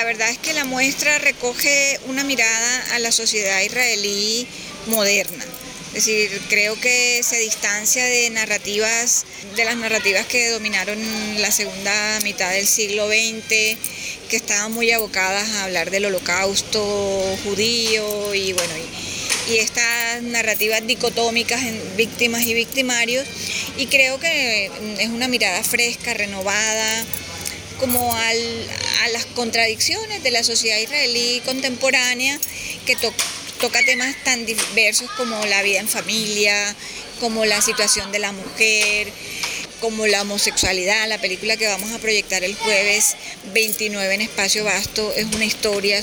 verdad es que la muestra recoge una mirada a la sociedad israelí moderna. Es decir, creo que se distancia de las narrativas que dominaron la segunda mitad del siglo XX, que estaban muy abocadas a hablar del holocausto judío y bueno, y estas narrativas dicotómicas en víctimas y victimarios, y creo que es una mirada fresca, renovada, como a las contradicciones de la sociedad israelí contemporánea, que toca temas tan diversos como la vida en familia, como la situación de la mujer, como la homosexualidad. La película que vamos a proyectar el jueves 29 en Espacio Basto es una historia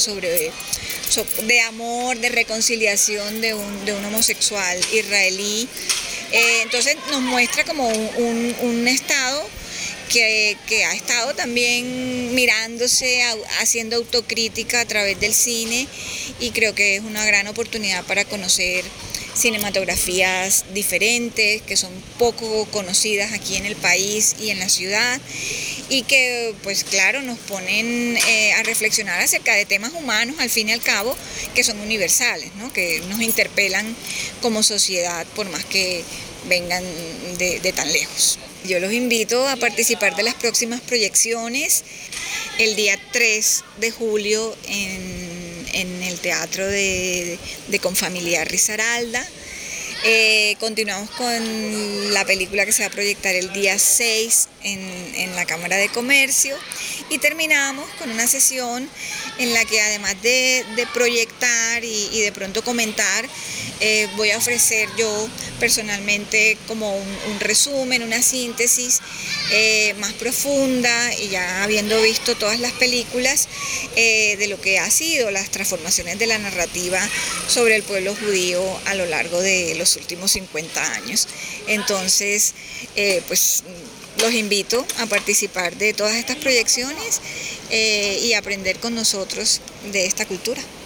de amor, de reconciliación de un homosexual israelí. Entonces nos muestra como un Estado que ha estado también mirándose, haciendo autocrítica a través del cine, y creo que es una gran oportunidad para conocer cinematografías diferentes, que son poco conocidas aquí en el país y en la ciudad, y que pues claro nos ponen a reflexionar acerca de temas humanos al fin y al cabo, que son universales, ¿no? Que nos interpelan como sociedad por más que vengan de tan lejos. Yo los invito a participar de las próximas proyecciones el día 3 de julio en el Teatro de Confamiliar Risaralda. Continuamos con la película que se va a proyectar el día 6 en la Cámara de Comercio, y terminamos con una sesión en la que además de proyectar y de pronto comentar, voy a ofrecer yo personalmente como un resumen, una síntesis más profunda, y ya habiendo visto todas las películas, de lo que ha sido las transformaciones de la narrativa sobre el pueblo judío a lo largo de los últimos 50 años. Entonces, pues los invito a participar de todas estas proyecciones y aprender con nosotros de esta cultura.